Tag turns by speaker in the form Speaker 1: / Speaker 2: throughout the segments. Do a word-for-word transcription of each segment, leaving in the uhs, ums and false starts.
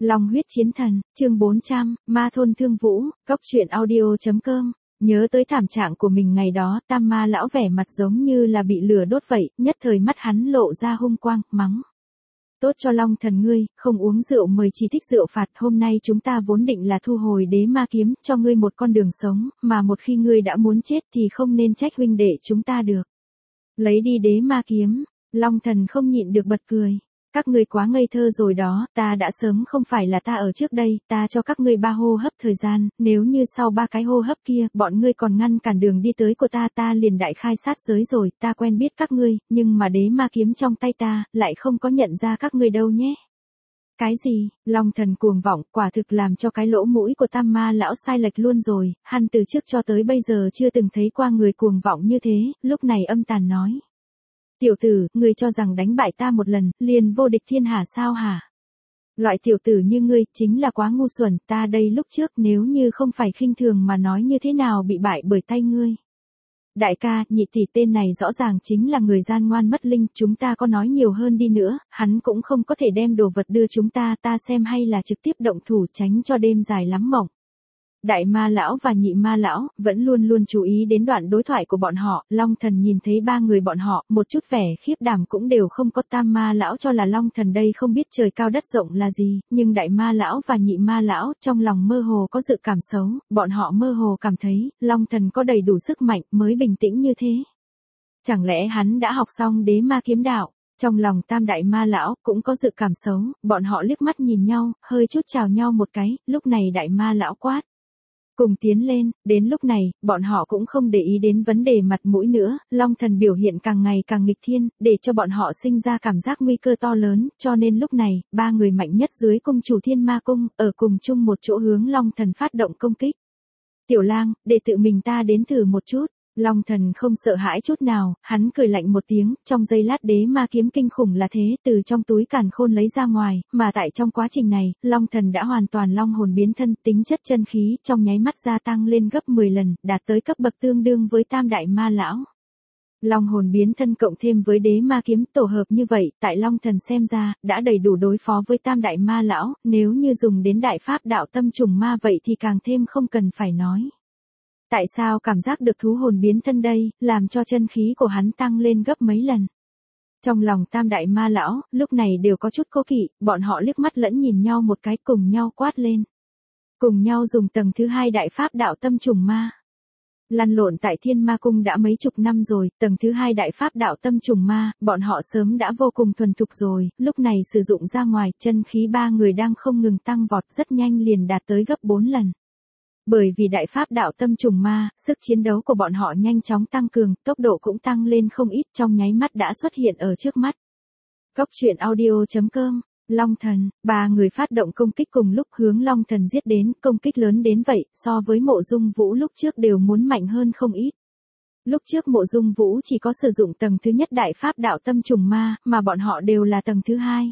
Speaker 1: Long huyết chiến thần, chương bốn trăm, Ma thôn Thương Vũ, Cốc truyện audio.com. Nhớ tới thảm trạng của mình ngày đó, Tam Ma lão vẻ mặt giống như là bị lửa đốt vậy, nhất thời mắt hắn lộ ra hung quang, mắng. Tốt cho Long thần ngươi, không uống rượu mời chỉ thích rượu phạt, hôm nay chúng ta vốn định là thu hồi đế ma kiếm, cho ngươi một con đường sống, mà một khi ngươi đã muốn chết thì không nên trách huynh đệ chúng ta được. Lấy đi đế ma kiếm, Long thần không nhịn được bật cười. Các ngươi quá ngây thơ rồi đó, ta đã sớm không phải là ta ở trước đây, ta cho các ngươi ba hô hấp thời gian, nếu như sau ba cái hô hấp kia, bọn ngươi còn ngăn cản đường đi tới của ta, ta liền đại khai sát giới rồi, ta quen biết các ngươi, nhưng mà đế ma kiếm trong tay ta, lại không có nhận ra các ngươi đâu nhé. Cái gì? Long thần cuồng vọng, quả thực làm cho cái lỗ mũi của Tam Ma lão sai lệch luôn rồi, hắn từ trước cho tới bây giờ chưa từng thấy qua người cuồng vọng như thế, lúc này âm tàn nói. Tiểu tử, ngươi cho rằng đánh bại ta một lần, liền vô địch thiên hạ sao hả? Loại tiểu tử như ngươi, chính là quá ngu xuẩn, ta đây lúc trước nếu như không phải khinh thường mà nói như thế nào bị bại bởi tay ngươi. Đại ca, nhị tỷ tên này rõ ràng chính là người gian ngoan mất linh, chúng ta có nói nhiều hơn đi nữa, hắn cũng không có thể đem đồ vật đưa chúng ta, ta xem hay là trực tiếp động thủ tránh cho đêm dài lắm mộng. Đại Ma lão và nhị Ma lão vẫn luôn luôn chú ý đến đoạn đối thoại của bọn họ, Long thần nhìn thấy ba người bọn họ, một chút vẻ khiếp đảm cũng đều không có. Tam Ma lão cho là Long thần đây không biết trời cao đất rộng là gì, nhưng Đại Ma lão và nhị Ma lão trong lòng mơ hồ có dự cảm xấu, bọn họ mơ hồ cảm thấy, Long thần có đầy đủ sức mạnh mới bình tĩnh như thế. Chẳng lẽ hắn đã học xong đế ma kiếm đạo? Trong lòng Tam Đại Ma lão cũng có dự cảm xấu, bọn họ liếc mắt nhìn nhau, hơi chút chào nhau một cái, lúc này Đại Ma lão quát. Cùng tiến lên, đến lúc này, bọn họ cũng không để ý đến vấn đề mặt mũi nữa, Long thần biểu hiện càng ngày càng nghịch thiên, để cho bọn họ sinh ra cảm giác nguy cơ to lớn, cho nên lúc này, ba người mạnh nhất dưới cung chủ Thiên Ma cung, ở cùng chung một chỗ hướng Long thần phát động công kích. Tiểu lang, để tự mình ta đến thử một chút. Long thần không sợ hãi chút nào, hắn cười lạnh một tiếng, trong giây lát đế ma kiếm kinh khủng là thế, từ trong túi càn khôn lấy ra ngoài, mà tại trong quá trình này, Long thần đã hoàn toàn long hồn biến thân, tính chất chân khí trong nháy mắt gia tăng lên gấp mười lần, đạt tới cấp bậc tương đương với Tam Đại Ma lão. Long hồn biến thân cộng thêm với đế ma kiếm tổ hợp như vậy, tại Long thần xem ra, đã đầy đủ đối phó với Tam Đại Ma lão, nếu như dùng đến đại pháp đạo tâm trùng ma vậy thì càng thêm không cần phải nói. Tại sao cảm giác được thú hồn biến thân đây, làm cho chân khí của hắn tăng lên gấp mấy lần? Trong lòng Tam Đại Ma lão, lúc này đều có chút cố kỵ, bọn họ liếc mắt lẫn nhìn nhau một cái cùng nhau quát lên. Cùng nhau dùng tầng thứ hai đại pháp đạo tâm trùng ma. Lăn lộn tại Thiên Ma cung đã mấy chục năm rồi, tầng thứ hai đại pháp đạo tâm trùng ma, bọn họ sớm đã vô cùng thuần thục rồi, lúc này sử dụng ra ngoài, chân khí ba người đang không ngừng tăng vọt, rất nhanh liền đạt tới gấp bốn lần. Bởi vì đại pháp đạo tâm trùng ma, sức chiến đấu của bọn họ nhanh chóng tăng cường, tốc độ cũng tăng lên không ít, trong nháy mắt đã xuất hiện ở trước mắt. Cốc truyện audio.com, Long thần, ba người phát động công kích cùng lúc hướng Long thần giết đến, công kích lớn đến vậy, so với Mộ Dung Vũ lúc trước đều muốn mạnh hơn không ít. Lúc trước Mộ Dung Vũ chỉ có sử dụng tầng thứ nhất đại pháp đạo tâm trùng ma, mà bọn họ đều là tầng thứ hai.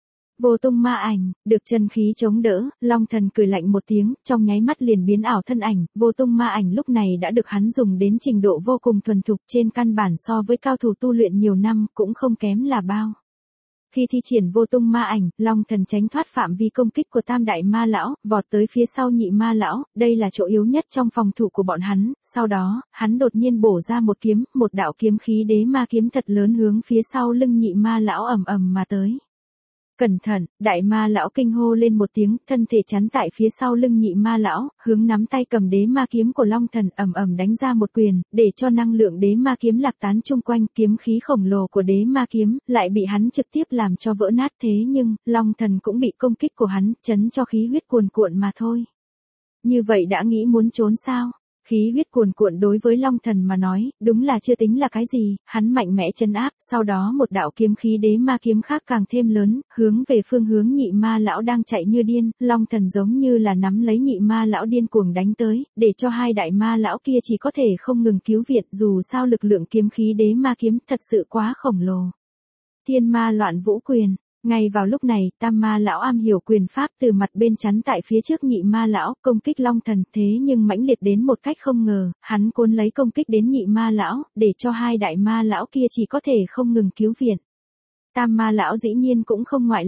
Speaker 1: Vô tung ma ảnh, được chân khí chống đỡ, Long thần cười lạnh một tiếng, trong nháy mắt liền biến ảo thân ảnh, vô tung ma ảnh lúc này đã được hắn dùng đến trình độ vô cùng thuần thục, trên căn bản so với cao thủ tu luyện nhiều năm, cũng không kém là bao. Khi thi triển vô tung ma ảnh, Long thần tránh thoát phạm vi công kích của Tam Đại Ma lão, vọt tới phía sau nhị Ma lão, đây là chỗ yếu nhất trong phòng thủ của bọn hắn, sau đó, hắn đột nhiên bổ ra một kiếm, một đạo kiếm khí đế ma kiếm thật lớn hướng phía sau lưng nhị Ma lão ầm ầm mà tới. Cẩn thận, Đại Ma lão kinh hô lên một tiếng, thân thể chắn tại phía sau lưng nhị Ma lão, hướng nắm tay cầm đế ma kiếm của Long thần ầm ầm đánh ra một quyền, để cho năng lượng đế ma kiếm lạc tán chung quanh, kiếm khí khổng lồ của đế ma kiếm, lại bị hắn trực tiếp làm cho vỡ nát, thế nhưng, Long thần cũng bị công kích của hắn, chấn cho khí huyết cuồn cuộn mà thôi. Như vậy đã nghĩ muốn trốn sao? Khí huyết cuồn cuộn đối với Long thần mà nói, đúng là chưa tính là cái gì, hắn mạnh mẽ trấn áp, sau đó một đạo kiếm khí đế ma kiếm khác càng thêm lớn, hướng về phương hướng nhị Ma lão đang chạy như điên, Long thần giống như là nắm lấy nhị Ma lão điên cuồng đánh tới, để cho hai Đại Ma lão kia chỉ có thể không ngừng cứu viện, dù sao lực lượng kiếm khí đế ma kiếm thật sự quá khổng lồ. Thiên Ma loạn vũ quyền. Ngay vào lúc này, Tam Ma lão am hiểu quyền pháp từ mặt bên chắn tại phía trước nhị Ma lão, công kích Long thần, thế nhưng mãnh liệt đến một cách không ngờ, hắn cuốn lấy công kích đến nhị Ma lão, để cho hai Đại Ma lão kia chỉ có thể không ngừng cứu viện. Tam Ma lão dĩ nhiên cũng không ngoại lệ.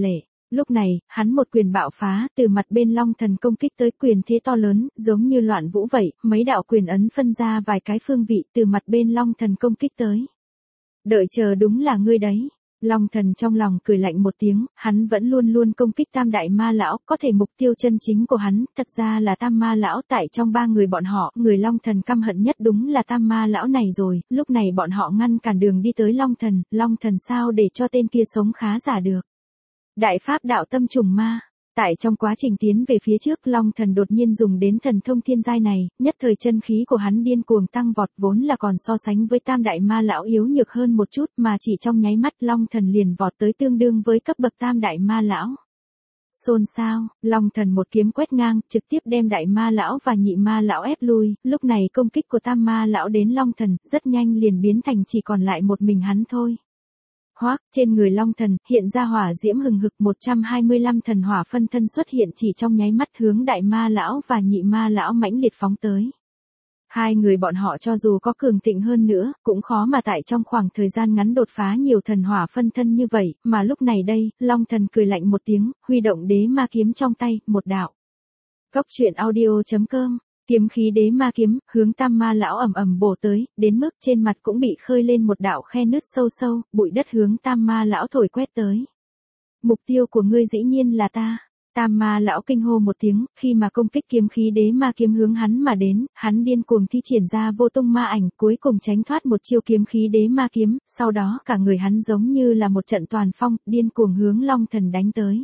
Speaker 1: Lúc này, hắn một quyền bạo phá, từ mặt bên Long Thần công kích tới, quyền thế to lớn, giống như loạn vũ vậy, mấy đạo quyền ấn phân ra vài cái phương vị từ mặt bên Long Thần công kích tới. Đợi chờ đúng là ngươi đấy. Long Thần trong lòng cười lạnh một tiếng, hắn vẫn luôn luôn công kích Tam Đại Ma Lão, có thể mục tiêu chân chính của hắn, thật ra là Tam Ma Lão, tại trong ba người bọn họ, người Long Thần căm hận nhất đúng là Tam Ma Lão này rồi, lúc này bọn họ ngăn cản đường đi tới Long Thần, Long Thần sao để cho tên kia sống khá giả được. Đại pháp đạo tâm trùng ma. Tại trong quá trình tiến về phía trước, Long Thần đột nhiên dùng đến thần thông thiên giai này, nhất thời chân khí của hắn điên cuồng tăng vọt, vốn là còn so sánh với Tam Đại Ma Lão yếu nhược hơn một chút, mà chỉ trong nháy mắt Long Thần liền vọt tới tương đương với cấp bậc Tam Đại Ma Lão. Xôn xao, Long Thần một kiếm quét ngang, trực tiếp đem Đại Ma Lão và Nhị Ma Lão ép lui, lúc này công kích của Tam Ma Lão đến Long Thần, rất nhanh liền biến thành chỉ còn lại một mình hắn thôi. Hoác, trên người Long Thần, hiện ra hỏa diễm hừng hực, một trăm hai mươi lăm thần hỏa phân thân xuất hiện chỉ trong nháy mắt, hướng Đại Ma Lão và Nhị Ma Lão mãnh liệt phóng tới. Hai người bọn họ cho dù có cường thịnh hơn nữa, cũng khó mà tại trong khoảng thời gian ngắn đột phá nhiều thần hỏa phân thân như vậy, mà lúc này đây, Long Thần cười lạnh một tiếng, huy động đế ma kiếm trong tay, một đạo. Cốc truyện audio chấm com. Kiếm khí đế ma kiếm, hướng Tam Ma Lão ầm ầm bổ tới, đến mức trên mặt cũng bị khơi lên một đạo khe nứt sâu sâu, bụi đất hướng Tam Ma Lão thổi quét tới. Mục tiêu của ngươi dĩ nhiên là ta. Tam Ma Lão kinh hô một tiếng, khi mà công kích kiếm khí đế ma kiếm hướng hắn mà đến, hắn điên cuồng thi triển ra vô tung ma ảnh, cuối cùng tránh thoát một chiêu kiếm khí đế ma kiếm, sau đó cả người hắn giống như là một trận toàn phong, điên cuồng hướng Long Thần đánh tới.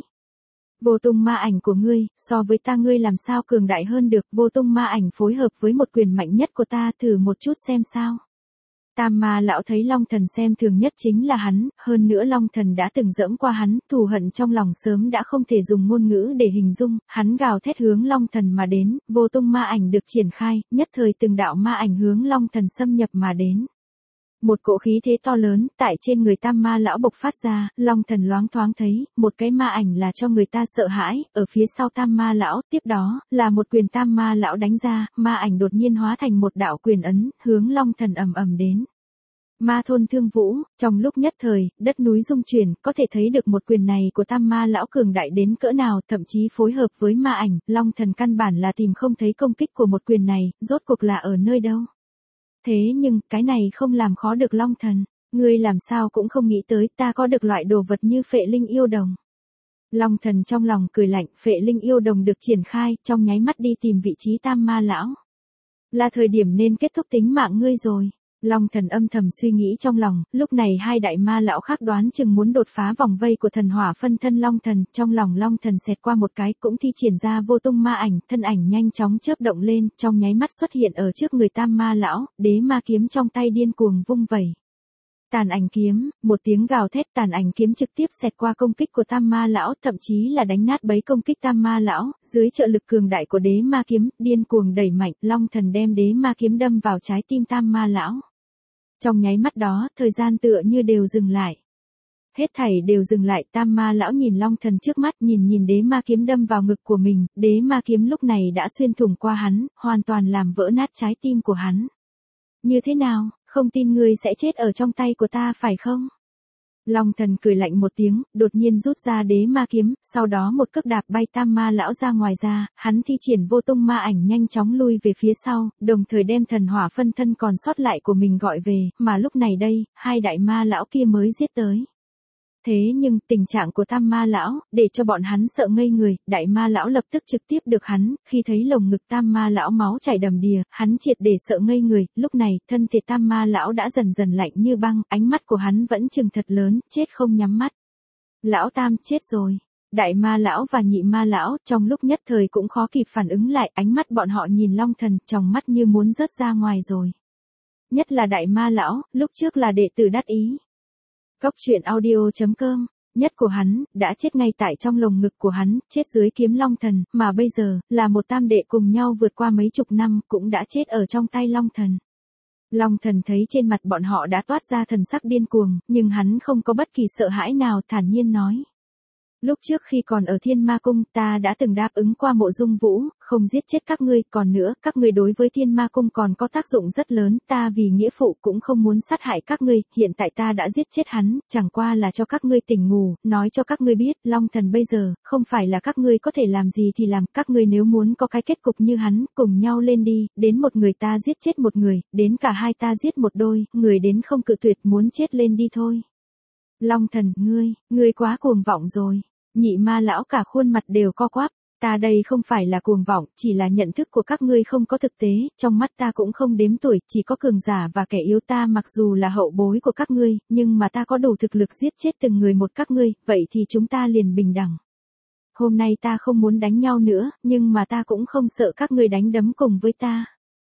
Speaker 1: Vô tung ma ảnh của ngươi, so với ta ngươi làm sao cường đại hơn được, vô tung ma ảnh phối hợp với một quyền mạnh nhất của ta, thử một chút xem sao. Tam Ma Lão thấy Long Thần xem thường nhất chính là hắn, hơn nữa Long Thần đã từng dẫm qua hắn, thù hận trong lòng sớm đã không thể dùng ngôn ngữ để hình dung, hắn gào thét hướng Long Thần mà đến, vô tung ma ảnh được triển khai, nhất thời từng đạo ma ảnh hướng Long Thần xâm nhập mà đến. Một cỗ khí thế to lớn, tại trên người Tam Ma Lão bộc phát ra, Long Thần loáng thoáng thấy, một cái ma ảnh là cho người ta sợ hãi, ở phía sau Tam Ma Lão, tiếp đó, là một quyền Tam Ma Lão đánh ra, ma ảnh đột nhiên hóa thành một đạo quyền ấn, hướng Long Thần ầm ầm đến. Ma thôn thương vũ, trong lúc nhất thời, đất núi rung chuyển, có thể thấy được một quyền này của Tam Ma Lão cường đại đến cỡ nào, thậm chí phối hợp với ma ảnh, Long Thần căn bản là tìm không thấy công kích của một quyền này, rốt cuộc là ở nơi đâu. Thế nhưng, cái này không làm khó được Long Thần, ngươi làm sao cũng không nghĩ tới ta có được loại đồ vật như phệ linh yêu đồng. Long Thần trong lòng cười lạnh, phệ linh yêu đồng được triển khai, trong nháy mắt đi tìm vị trí Tam Ma Lão. Là thời điểm nên kết thúc tính mạng ngươi rồi. Long Thần âm thầm suy nghĩ trong lòng, lúc này hai đại ma lão khác đoán chừng muốn đột phá vòng vây của thần hỏa phân thân Long Thần, trong lòng Long Thần xẹt qua một cái, cũng thi triển ra vô tung ma ảnh, thân ảnh nhanh chóng chớp động lên, trong nháy mắt xuất hiện ở trước người Tam Ma Lão, đế ma kiếm trong tay điên cuồng vung vẩy. Tàn ảnh kiếm, một tiếng gào thét, tàn ảnh kiếm trực tiếp xẹt qua công kích của Tam Ma Lão, thậm chí là đánh nát bấy công kích Tam Ma Lão, dưới trợ lực cường đại của đế ma kiếm, điên cuồng đẩy mạnh, Long Thần đem đế ma kiếm đâm vào trái tim Tam Ma Lão. Trong nháy mắt đó, thời gian tựa như đều dừng lại. Hết thảy đều dừng lại, Tam Ma Lão nhìn Long Thần trước mắt, nhìn nhìn đế ma kiếm đâm vào ngực của mình, đế ma kiếm lúc này đã xuyên thủng qua hắn, hoàn toàn làm vỡ nát trái tim của hắn. Như thế nào, không tin ngươi sẽ chết ở trong tay của ta phải không? Long Thần cười lạnh một tiếng, đột nhiên rút ra đế ma kiếm, sau đó một cước đạp bay Tam Ma Lão ra ngoài ra, hắn thi triển vô tung ma ảnh nhanh chóng lui về phía sau, đồng thời đem thần hỏa phân thân còn sót lại của mình gọi về, mà lúc này đây, hai đại ma lão kia mới giết tới. Thế nhưng, tình trạng của Tam Ma Lão, để cho bọn hắn sợ ngây người, đại ma lão lập tức trực tiếp được hắn, khi thấy lồng ngực Tam Ma Lão máu chảy đầm đìa, hắn triệt để sợ ngây người, lúc này, thân thể Tam Ma Lão đã dần dần lạnh như băng, ánh mắt của hắn vẫn trừng thật lớn, chết không nhắm mắt. Lão Tam chết rồi. Đại Ma Lão và Nhị Ma Lão, trong lúc nhất thời cũng khó kịp phản ứng lại, ánh mắt bọn họ nhìn Long Thần, trong mắt như muốn rớt ra ngoài rồi. Nhất là Đại Ma Lão, lúc trước là đệ tử đắc ý. Cốc truyện audio chấm com, nhất của hắn, đã chết ngay tại trong lồng ngực của hắn, chết dưới kiếm Long Thần, mà bây giờ, là một tam đệ cùng nhau vượt qua mấy chục năm, cũng đã chết ở trong tay Long Thần. Long Thần thấy trên mặt bọn họ đã toát ra thần sắc điên cuồng, nhưng hắn không có bất kỳ sợ hãi nào, thản nhiên nói. Lúc trước khi còn ở Thiên Ma Cung, ta đã từng đáp ứng qua Mộ Dung Vũ, không giết chết các ngươi, còn nữa, các ngươi đối với Thiên Ma Cung còn có tác dụng rất lớn, ta vì nghĩa phụ cũng không muốn sát hại các ngươi, hiện tại ta đã giết chết hắn, chẳng qua là cho các ngươi tỉnh ngủ, nói cho các ngươi biết, Long Thần bây giờ, không phải là các ngươi có thể làm gì thì làm, các ngươi nếu muốn có cái kết cục như hắn, cùng nhau lên đi, đến một người ta giết chết một người, đến cả hai ta giết một đôi, người đến không cự tuyệt muốn chết lên đi thôi. Long Thần, ngươi, ngươi quá cuồng vọng rồi. Nhị Ma lão cả khuôn mặt đều co quắp, ta đây không phải là cuồng vọng, chỉ là nhận thức của các ngươi không có thực tế, trong mắt ta cũng không đếm tuổi, chỉ có cường giả và kẻ yếu, ta mặc dù là hậu bối của các ngươi, nhưng mà ta có đủ thực lực giết chết từng người một các ngươi, vậy thì chúng ta liền bình đẳng. Hôm nay ta không muốn đánh nhau nữa, nhưng mà ta cũng không sợ các ngươi đánh đấm cùng với ta.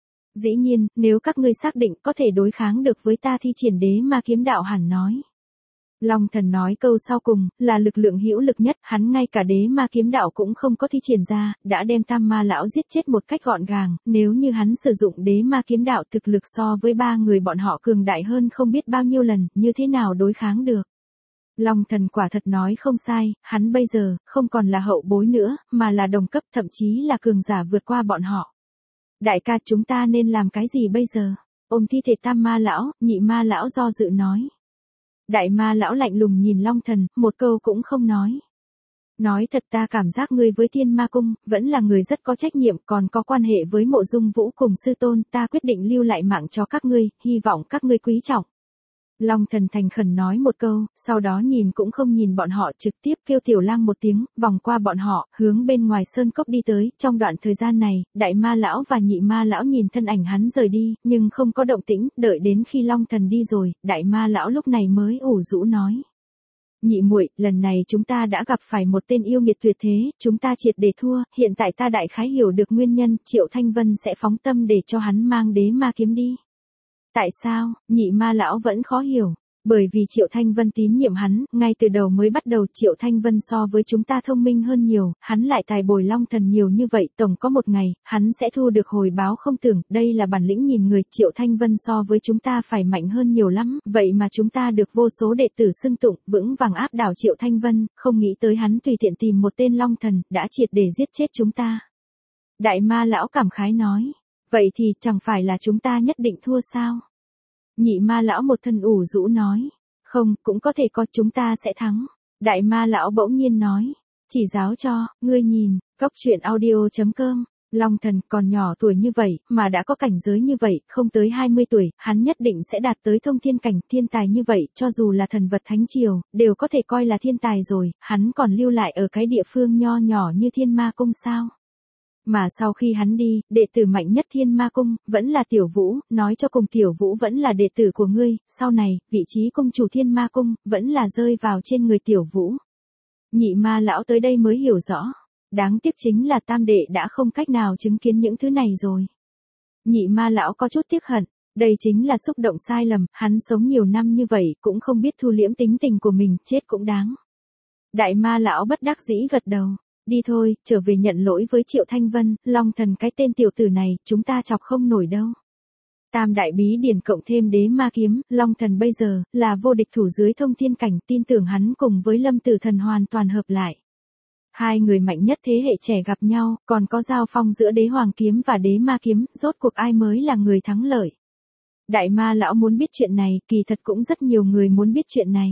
Speaker 1: Dĩ nhiên, nếu các ngươi xác định có thể đối kháng được với ta thì triển đế ma kiếm đạo hẳn nói. Long Thần nói câu sau cùng, là lực lượng hữu lực nhất, hắn ngay cả đế ma kiếm đạo cũng không có thi triển ra, đã đem Tam Ma lão giết chết một cách gọn gàng, nếu như hắn sử dụng đế ma kiếm đạo thực lực so với ba người bọn họ cường đại hơn không biết bao nhiêu lần, như thế nào đối kháng được. Long Thần quả thật nói không sai, hắn bây giờ, không còn là hậu bối nữa, mà là đồng cấp thậm chí là cường giả vượt qua bọn họ. Đại ca, chúng ta nên làm cái gì bây giờ? Ôm thi thể Tam Ma lão, Nhị Ma lão do dự nói. Đại Ma lão lạnh lùng nhìn Long Thần, một câu cũng không nói. Nói thật, ta cảm giác ngươi với Thiên Ma Cung, vẫn là người rất có trách nhiệm, còn có quan hệ với Mộ Dung Vũ cùng sư tôn, ta quyết định lưu lại mạng cho các ngươi, hy vọng các ngươi quý trọng. Long Thần thành khẩn nói một câu, sau đó nhìn cũng không nhìn bọn họ, trực tiếp kêu Tiểu Lang một tiếng, vòng qua bọn họ, hướng bên ngoài sơn cốc đi tới. Trong đoạn thời gian này, Đại Ma lão và Nhị Ma lão nhìn thân ảnh hắn rời đi, nhưng không có động tĩnh, đợi đến khi Long Thần đi rồi, Đại Ma lão lúc này mới ủ rũ nói: Nhị muội, lần này chúng ta đã gặp phải một tên yêu nghiệt tuyệt thế, chúng ta triệt để thua, hiện tại ta đại khái hiểu được nguyên nhân, Triệu Thanh Vân sẽ phóng tâm để cho hắn mang đế ma kiếm đi. Tại sao? Nhị Ma lão vẫn khó hiểu. Bởi vì Triệu Thanh Vân tín nhiệm hắn, ngay từ đầu mới bắt đầu Triệu Thanh Vân so với chúng ta thông minh hơn nhiều, hắn lại tài bồi Long Thần nhiều như vậy, tổng có một ngày, hắn sẽ thu được hồi báo không tưởng, đây là bản lĩnh nhìn người, Triệu Thanh Vân so với chúng ta phải mạnh hơn nhiều lắm, vậy mà chúng ta được vô số đệ tử xưng tụng, vững vàng áp đảo Triệu Thanh Vân, không nghĩ tới hắn tùy tiện tìm một tên Long Thần, đã triệt để giết chết chúng ta. Đại Ma lão cảm khái nói, vậy thì chẳng phải là chúng ta nhất định thua sao? Nhị Ma lão một thân ủ rũ nói, không, cũng có thể có, chúng ta sẽ thắng. Đại Ma lão bỗng nhiên nói, chỉ giáo cho, ngươi nhìn, cốc truyện audio chấm com, Long Thần còn nhỏ tuổi như vậy, mà đã có cảnh giới như vậy, không tới hai mươi tuổi, hắn nhất định sẽ đạt tới thông thiên cảnh, thiên tài như vậy, cho dù là thần vật thánh triều, đều có thể coi là thiên tài rồi, hắn còn lưu lại ở cái địa phương nho nhỏ như Thiên Ma Cung sao? Mà sau khi hắn đi, đệ tử mạnh nhất Thiên Ma Cung, vẫn là Tiểu Vũ, nói cho cùng Tiểu Vũ vẫn là đệ tử của ngươi, sau này, vị trí cung chủ Thiên Ma Cung, vẫn là rơi vào trên người Tiểu Vũ. Nhị Ma lão tới đây mới hiểu rõ. Đáng tiếc chính là tam đệ đã không cách nào chứng kiến những thứ này rồi. Nhị Ma lão có chút tiếc hận, đây chính là xúc động sai lầm, hắn sống nhiều năm như vậy, cũng không biết thu liễm tính tình của mình, chết cũng đáng. Đại Ma lão bất đắc dĩ gật đầu. Đi thôi, trở về nhận lỗi với Triệu Thanh Vân, Long Thần cái tên tiểu tử này, chúng ta chọc không nổi đâu. Tam đại bí điển cộng thêm đế ma kiếm, Long Thần bây giờ, là vô địch thủ dưới thông thiên cảnh, tin tưởng hắn cùng với Lâm Tử Thần hoàn toàn hợp lại. Hai người mạnh nhất thế hệ trẻ gặp nhau, còn có giao phong giữa đế hoàng kiếm và đế ma kiếm, rốt cuộc ai mới là người thắng lợi. Đại Ma lão muốn biết chuyện này, kỳ thật cũng rất nhiều người muốn biết chuyện này.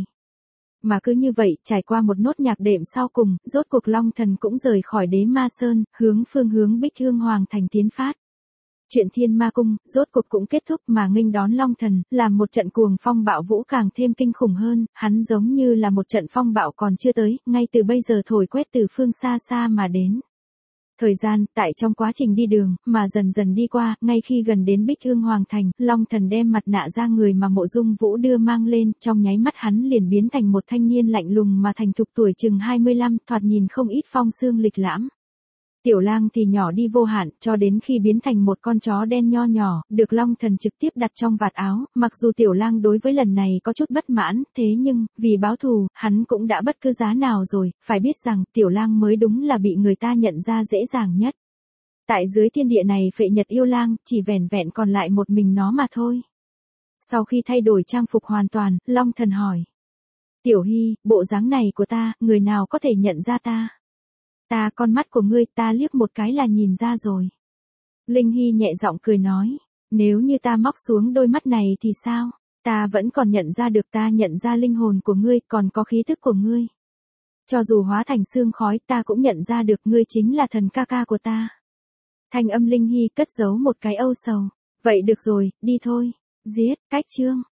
Speaker 1: Mà cứ như vậy, trải qua một nốt nhạc đệm sau cùng, rốt cuộc Long Thần cũng rời khỏi đế ma sơn, hướng phương hướng Bích Hương Hoàng thành tiến phát. Chuyện Thiên Ma Cung, rốt cuộc cũng kết thúc mà nghênh đón Long Thần, làm một trận cuồng phong bạo vũ càng thêm kinh khủng hơn, hắn giống như là một trận phong bạo còn chưa tới, ngay từ bây giờ thổi quét từ phương xa xa mà đến. Thời gian, tại trong quá trình đi đường, mà dần dần đi qua, ngay khi gần đến Bích Hương Hoàng thành, Long Thần đem mặt nạ ra người mà Mộ Dung Vũ đưa mang lên, trong nháy mắt hắn liền biến thành một thanh niên lạnh lùng mà thành thục tuổi chừng hai mươi lăm, thoạt nhìn không ít phong sương lịch lãm. Tiểu Lang thì nhỏ đi vô hạn, cho đến khi biến thành một con chó đen nho nhỏ, được Long Thần trực tiếp đặt trong vạt áo, mặc dù Tiểu Lang đối với lần này có chút bất mãn, thế nhưng, vì báo thù, hắn cũng đã bất cứ giá nào rồi, phải biết rằng, Tiểu Lang mới đúng là bị người ta nhận ra dễ dàng nhất. Tại dưới thiên địa này Phệ Nhật yêu lang, chỉ vẻn vẹn còn lại một mình nó mà thôi. Sau khi thay đổi trang phục hoàn toàn, Long Thần hỏi. Tiểu Hy, bộ dáng này của ta, người nào có thể nhận ra ta? Ta con mắt của ngươi, ta liếc một cái là nhìn ra rồi. Linh Hy nhẹ giọng cười nói, nếu như ta móc xuống đôi mắt này thì sao? Ta vẫn còn nhận ra được, ta nhận ra linh hồn của ngươi, còn có khí thức của ngươi. Cho dù hóa thành sương khói, ta cũng nhận ra được ngươi chính là thần ca ca của ta. Thanh âm Linh Hy cất giấu một cái âu sầu. Vậy được rồi, đi thôi. Giết, cách chương.